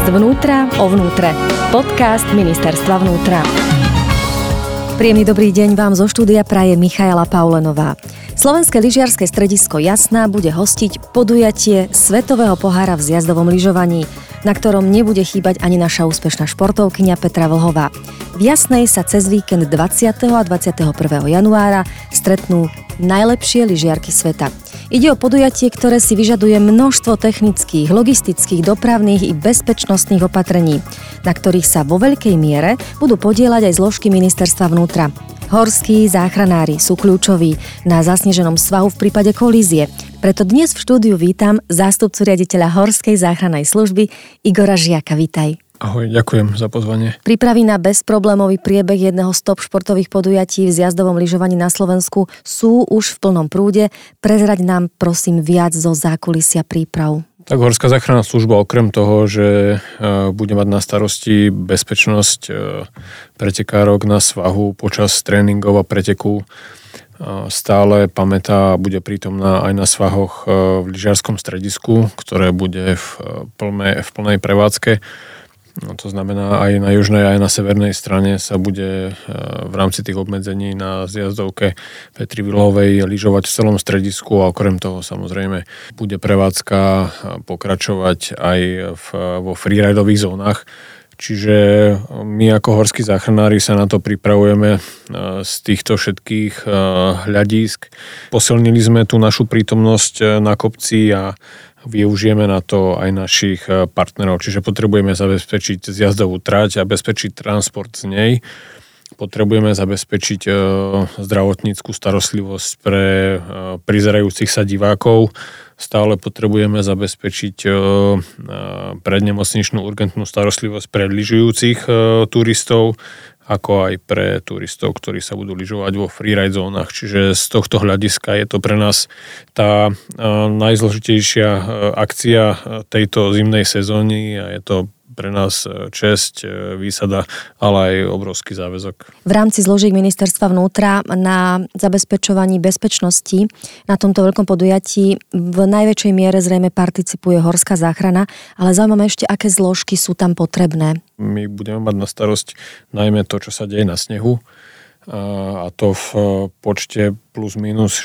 Zvnútra o vnútre. Podcast Ministerstva vnútra. Príjemný dobrý deň vám zo štúdia praje Michaela Paulenová. Slovenské lyžiarske stredisko Jasná bude hostiť podujatie Svetového pohára v zjazdovom lyžovaní, na ktorom nebude chýbať ani naša úspešná športovkyňa Petra Vlhová. V Jasnej sa cez víkend 20. a 21. januára stretnú najlepšie lyžiarky sveta. Ide o podujatie, ktoré si vyžaduje množstvo technických, logistických, dopravných i bezpečnostných opatrení, na ktorých sa vo veľkej miere budú podieľať aj zložky Ministerstva vnútra. Horskí záchranári sú kľúčoví na zasneženom svahu v prípade kolízie. Preto dnes v štúdiu vítam zástupcu riaditeľa Horskej záchrannej služby Igora Žiaka. Vítaj. Ahoj, ďakujem za pozvanie. Prípravy na bezproblémový priebeh jedného z top športových podujatí v zjazdovom lyžovaní na Slovensku sú už v plnom prúde. Prezraď nám prosím viac zo zákulisia príprav. Tak Horská záchranná služba okrem toho, že bude mať na starosti bezpečnosť pretekárok na svahu počas tréningov a preteku, stále pamätá a bude prítomná aj na svahoch v lyžiarskom stredisku, ktoré bude v plnej prevádzke. No, to znamená, aj na južnej, aj na severnej strane sa bude v rámci tých obmedzení na zjazdovke Petry Vlhovej lyžovať v celom stredisku a okrem toho samozrejme bude prevádzka pokračovať aj vo freeridových zónach. Čiže my ako horskí záchranári sa na to pripravujeme z týchto všetkých hľadísk. Posilnili sme tú našu prítomnosť na kopci a využijeme na to aj našich partnerov. Čiže potrebujeme zabezpečiť zjazdovú trať a bezpečiť transport z nej. Potrebujeme zabezpečiť zdravotníckú starostlivosť pre prizerajúcich sa divákov. Stále potrebujeme zabezpečiť prednemocničnú urgentnú starostlivosť pre lyžujúcich turistov, ako aj pre turistov, ktorí sa budú lyžovať vo freeride zónach. Čiže z tohto hľadiska je to pre nás tá najzložitejšia akcia tejto zimnej sezóny a je to pre nás česť, výsada, ale aj obrovský záväzok. V rámci zložiek Ministerstva vnútra na zabezpečovaní bezpečnosti na tomto veľkom podujatí v najväčšej miere zrejme participuje Horská záchrana, ale zaujímavé ešte, aké zložky sú tam potrebné. My budeme mať na starosť najmä to, čo sa deje na snehu, a to v počte plus minus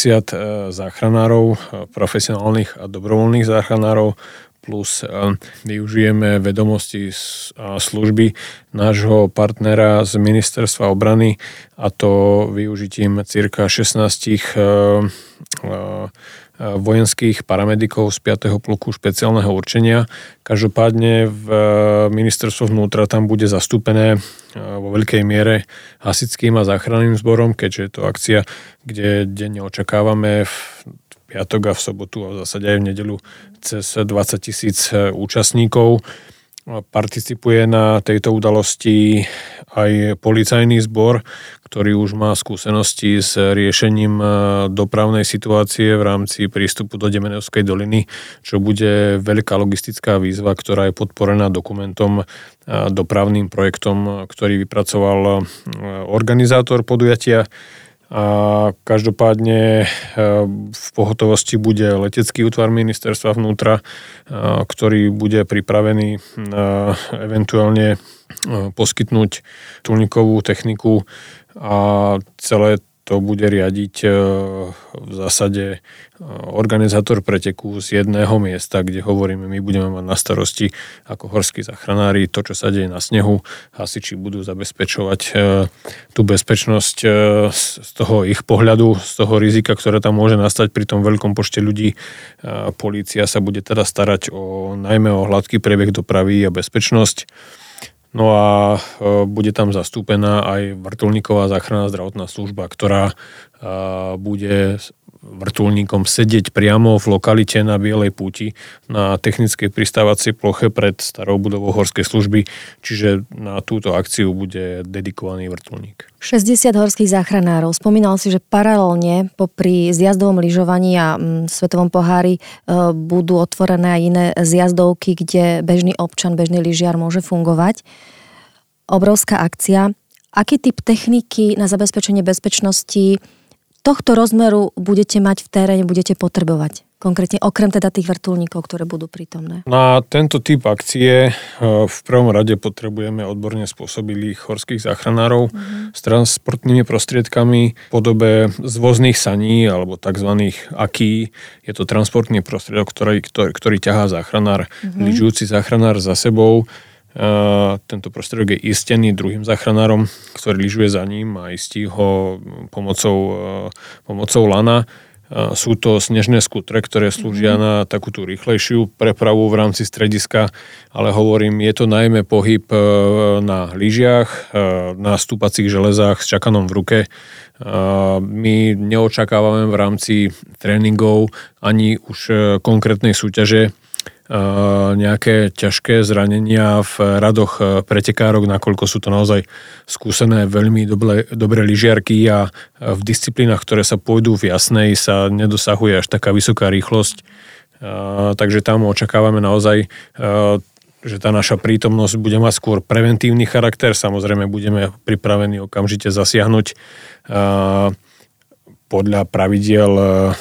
60 záchranárov, profesionálnych a dobrovoľných záchranárov, plus využijeme vedomosti a služby nášho partnera z Ministerstva obrany, a to využitím cirka 16 vojenských paramedikov z 5. pluku špeciálneho určenia. Každopádne v Ministerstvo vnútra tam bude zastúpené vo veľkej miere hasičským a záchranným zborom, keďže je to akcia, kde denne očakávame v piatok a v sobotu a v zásade aj v nedeľu cez 20 000 účastníkov. Participuje na tejto udalosti aj policajný zbor, ktorý už má skúsenosti s riešením dopravnej situácie v rámci prístupu do Demenovskej doliny, čo bude veľká logistická výzva, ktorá je podporená dokumentom, dopravným projektom, ktorý vypracoval organizátor podujatia. A každopádne v pohotovosti bude letecký útvar Ministerstva vnútra, ktorý bude pripravený eventuálne poskytnúť túlnikovú techniku a celé to bude riadiť v zásade organizátor preteku z jedného miesta, kde hovoríme, my budeme mať na starosti ako horskí záchranári to, čo sa deje na snehu. Hasiči budú zabezpečovať tú bezpečnosť z toho ich pohľadu, z toho rizika, ktoré tam môže nastať pri tom veľkom počte ľudí. Polícia sa bude teda starať najmä o hladký priebeh dopravy a bezpečnosť. No a bude tam zastúpená aj vrtuľníková záchranná zdravotná služba, ktorá bude vrtuľníkom sedieť priamo v lokalite na Bielej púti na technickej pristávacej ploche pred starou budovou horskej služby, čiže na túto akciu bude dedikovaný vrtuľník. 60 horských záchranárov. Spomínal si, že paralelne popri zjazdovom lyžovaní a svetovom pohári budú otvorené aj iné zjazdovky, kde bežný občan, bežný lyžiar môže fungovať. Obrovská akcia. Aký typ techniky na zabezpečenie bezpečnosti tohto rozmeru budete mať v teréne, budete potrebovať? Konkrétne okrem teda tých vrtuľníkov, ktoré budú prítomné. Na tento typ akcie v prvom rade potrebujeme odborne spôsobilých horských záchranárov s transportnými prostriedkami v podobe zvozných saní alebo tzv. AKI. Je to transportný prostriedok, ktorý ťahá záchranár, lyžujúci záchranár za sebou. Tento prostriedok je istený druhým záchranárom, ktorý lyžuje za ním a istí ho pomocou lana. Sú to snežné skutre, ktoré slúžia na takú tú rýchlejšiu prepravu v rámci strediska, ale hovorím, je to najmä pohyb na lyžiach, na stúpacích železách s čakanom v ruke. My neočakávame v rámci tréningov ani už konkrétnej súťaže nejaké ťažké zranenia v radoch pretekárok, nakoľko sú to naozaj skúsené veľmi dobré lyžiarky a v disciplínach, ktoré sa pôjdu v jasnej, sa nedosahuje až taká vysoká rýchlosť. Takže tam očakávame naozaj, že tá naša prítomnosť bude mať skôr preventívny charakter. Samozrejme budeme pripravení okamžite zasiahnuť podľa pravidiel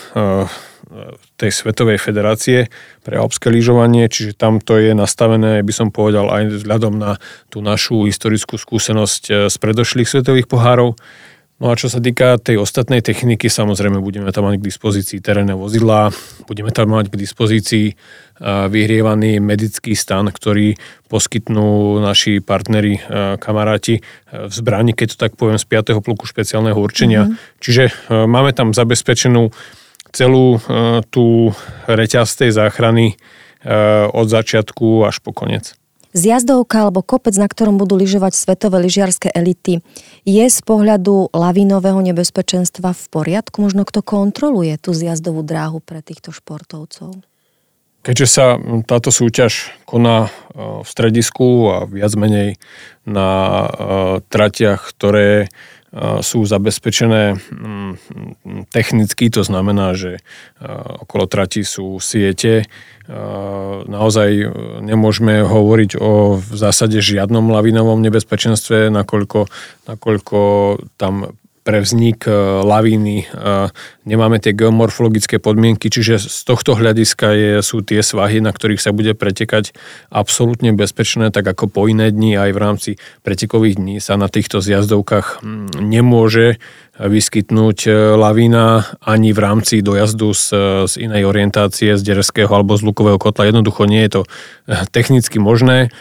tej Svetovej federácie pre alpské lyžovanie, čiže tam to je nastavené, by som povedal, aj vzhľadom na tú našu historickú skúsenosť z predošlých svetových pohárov. No a čo sa týka tej ostatnej techniky, samozrejme budeme tam mať k dispozícii terénne vozidlá, budeme tam mať k dispozícii vyhrievaný medický stan, ktorý poskytnú naši partneri, kamaráti v zbrani, keď to tak poviem, z 5. pluku špeciálneho určenia. Čiže máme tam zabezpečenú celú tú reťaz tej záchrany od začiatku až po koniec. Zjazdovka alebo kopec, na ktorom budú lyžovať svetové lyžiarske elity, je z pohľadu lavinového nebezpečenstva v poriadku? Možno kto kontroluje tú zjazdovú dráhu pre týchto športovcov? Keďže sa táto súťaž koná v stredisku a viac menej na tratiach, ktoré sú zabezpečené technicky, to znamená, že okolo trati sú siete. Naozaj nemôžeme hovoriť o v zásade žiadnom lavinovom nebezpečenstve, nakoľko tam pre vznik lavíny nemáme tie geomorfologické podmienky, čiže z tohto hľadiska sú tie svahy, na ktorých sa bude pretekať, absolútne bezpečné, tak ako po iné dni aj v rámci pretekových dní sa na týchto zjazdovkách nemôže vyskytnúť lavína ani v rámci dojazdu z inej orientácie, z dereského alebo z lukového kotla. Jednoducho nie je to technicky možné.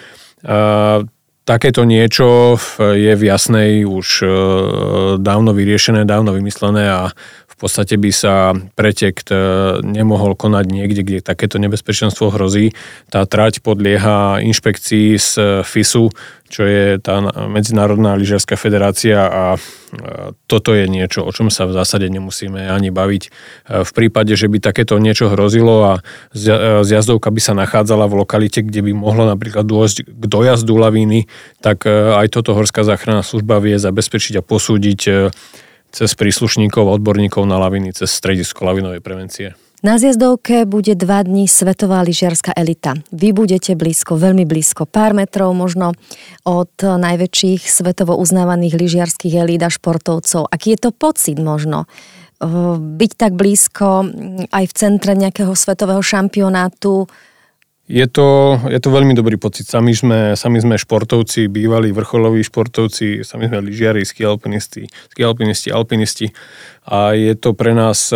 Takéto niečo je v Jasnej už dávno vyriešené, dávno vymyslené a v podstate by sa pretek nemohol konať niekde, kde takéto nebezpečenstvo hrozí. Tá trať podlieha inšpekcii z FISu, čo je tá Medzinárodná lyžiarska federácia a toto je niečo, o čom sa v zásade nemusíme ani baviť. V prípade, že by takéto niečo hrozilo a zjazdovka by sa nachádzala v lokalite, kde by mohlo napríklad dôjsť k dojazdu lavíny, tak aj toto Horská záchranná služba vie zabezpečiť a posúdiť cez príslušníkov a odborníkov na laviny, cez stredisko lavinovej prevencie. Na zjazdovke bude 2 dní svetová lyžiarska elita. Vy budete blízko, veľmi blízko, pár metrov možno od najväčších svetovo uznávaných lyžiarskych elít a športovcov. Aký je to pocit možno byť tak blízko aj v centre nejakého svetového šampionátu? Je to veľmi dobrý pocit. Sami sme športovci, bývalí vrcholoví športovci, sami sme lyžiari, ski alpinisti a je to pre nás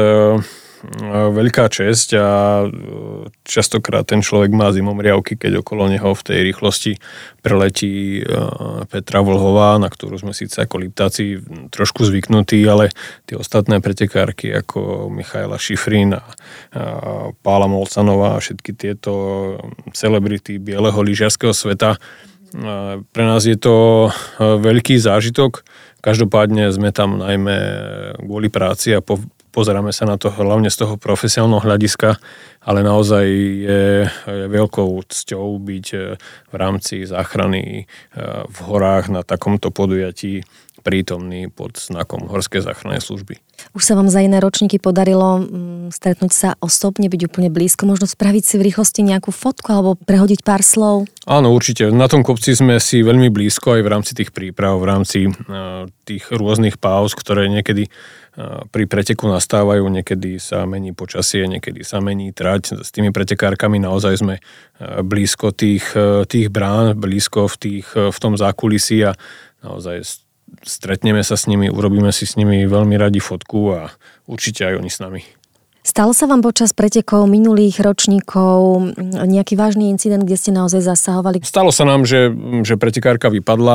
veľká česť a častokrát ten človek má zimomriavky, keď okolo neho v tej rýchlosti preletí Petra Vlhová, na ktorú sme síce ako Liptáci trošku zvyknutí, ale tie ostatné pretekárky ako Michaela Šifrin a Pála Molcanová a všetky tieto celebrity bieleho lyžiarskeho sveta, pre nás je to veľký zážitok. Každopádne sme tam najmä kvôli práci a pozeráme sa na to hlavne z toho profesionálneho hľadiska, ale naozaj je veľkou cťou byť v rámci záchrany v horách na takomto podujatí prítomní pod znakom Horskej záchrannej služby. Už sa vám za iné ročníky podarilo stretnúť sa osobne, byť úplne blízko, možno spraviť si v rýchlosti nejakú fotku alebo prehodiť pár slov? Áno, určite. Na tom kopci sme si veľmi blízko aj v rámci tých príprav, v rámci tých rôznych páuz, ktoré niekedy pri preteku nastávajú, niekedy sa mení počasie, niekedy sa mení trať. S tými pretekárkami naozaj sme blízko tých brán, blízko v tom zákulisí a naozaj stretneme sa s nimi, urobíme si s nimi veľmi radi fotku a určite aj oni s nami. Stalo sa vám počas pretekov minulých ročníkov nejaký vážny incident, kde ste naozaj zasahovali? Stalo sa nám, že pretekárka vypadla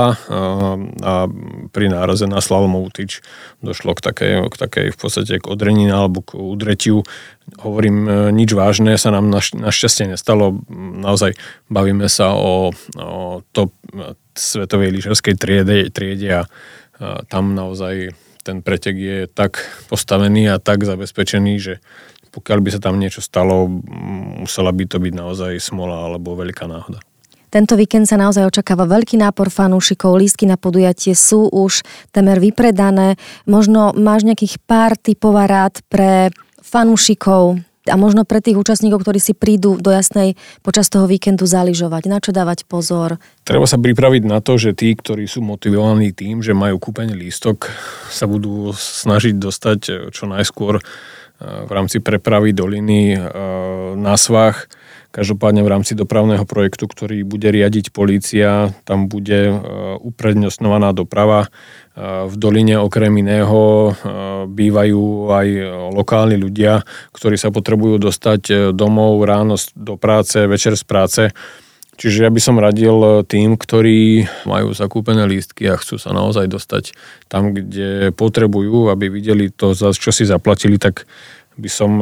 a pri náraze na slalomovú tyč došlo k takej v podstate k odrenine alebo k udretiu. Hovorím, nič vážne sa nám našťastie nestalo. Naozaj bavíme sa o top svetovej lyžerskej triede a tam naozaj ten pretek je tak postavený a tak zabezpečený, že pokiaľ by sa tam niečo stalo, musela by to byť naozaj smola alebo veľká náhoda. Tento víkend sa naozaj očakáva veľký nápor fanúšikov, lístky na podujatie sú už temer vypredané. Možno máš nejakých pár tipov a rád pre fanúšikov a možno pre tých účastníkov, ktorí si prídu do Jasnej počas toho víkendu zalyžovať. Na čo dávať pozor? Treba sa pripraviť na to, že tí, ktorí sú motivovaní tým, že majú kúpený lístok, sa budú snažiť dostať čo najskôr v rámci prepravy doliny na svah. Každopádne v rámci dopravného projektu, ktorý bude riadiť polícia, tam bude uprednostňovaná doprava. V doline okrem iného bývajú aj lokálni ľudia, ktorí sa potrebujú dostať domov ráno do práce, večer z práce. Čiže ja by som radil tým, ktorí majú zakúpené lístky a chcú sa naozaj dostať tam, kde potrebujú, aby videli to, za čo si zaplatili, tak by som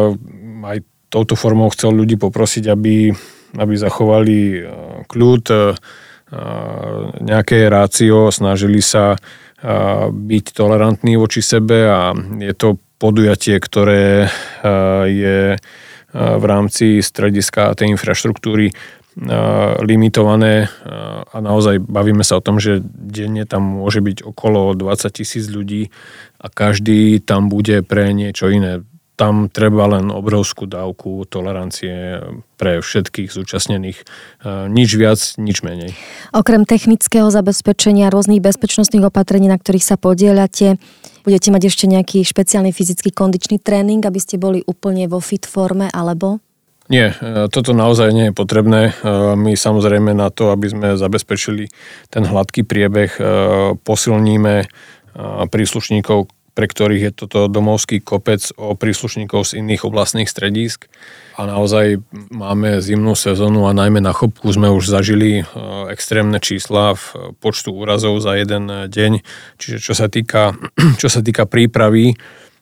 aj touto formou chcel ľudí poprosiť, aby zachovali kľud, nejaké rácio, snažili sa byť tolerantní voči sebe a je to podujatie, ktoré je v rámci strediska a tej infraštruktúry limitované a naozaj bavíme sa o tom, že denne tam môže byť okolo 20,000 ľudí a každý tam bude pre niečo iné. Tam treba len obrovskú dávku tolerancie pre všetkých zúčastnených. Nič viac, nič menej. Okrem technického zabezpečenia rôznych bezpečnostných opatrení, na ktorých sa podieľate, budete mať ešte nejaký špeciálny fyzický kondičný tréning, aby ste boli úplne vo fit forme, alebo? Nie, toto naozaj nie je potrebné. My samozrejme na to, aby sme zabezpečili ten hladký priebeh, posilníme príslušníkov, pre ktorých je toto domovský kopec o príslušníkov z iných oblastných stredísk. A naozaj máme zimnú sezónu a najmä na Chopku sme už zažili extrémne čísla v počtu úrazov za jeden deň. Čiže čo sa týka prípravy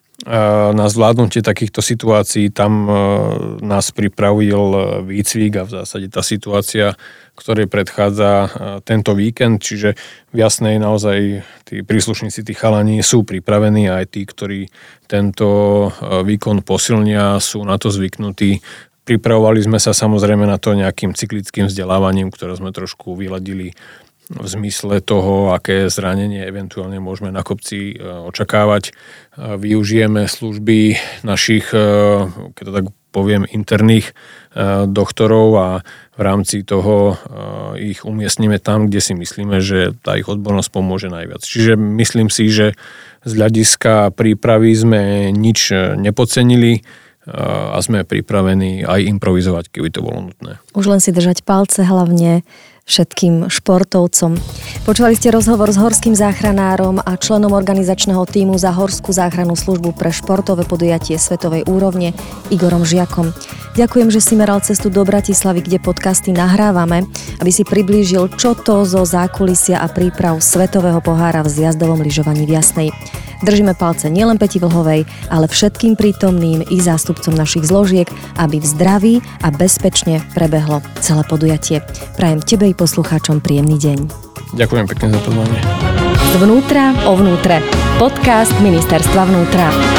na zvládnutie takýchto situácií, tam nás pripravil výcvik a v zásade tá situácia, ktorej predchádza tento víkend, čiže v Jasnej naozaj tí príslušníci, tí chalani sú pripravení a aj tí, ktorí tento výkon posilnia, sú na to zvyknutí. Pripravovali sme sa samozrejme na to nejakým cyklickým vzdelávaním, ktoré sme trošku vyladili v zmysle toho, aké zranenie eventuálne môžeme na kopci očakávať. Využijeme služby našich, keď to tak poviem, interných doktorov a v rámci toho ich umiestnime tam, kde si myslíme, že tá ich odbornosť pomôže najviac. Čiže myslím si, že z hľadiska prípravy sme nič nepodcenili a sme pripravení aj improvizovať, keby to bolo nutné. Už len si držať palce, hlavne všetkým športovcom. Počúvali ste rozhovor s horským záchranárom a členom organizačného tímu za Horskú záchrannú službu pre športové podujatie svetovej úrovne Igorom Žiakom. Ďakujem, že si meral cestu do Bratislavy, kde podcasty nahrávame, aby si priblížil, čo to zo zákulisia a príprav svetového pohára v zjazdovom lyžovaní v Jasnej. Držíme palce nielen Peti Vlhovej, ale všetkým prítomným i zástupcom našich zložiek, aby v zdraví a bezpečne prebehlo celé podujatie. Prajem tebe i poslucháčom príjemný deň. Ďakujem pekne za pozvanie. Zvnútra o vnútre. Podcast Ministerstva vnútra.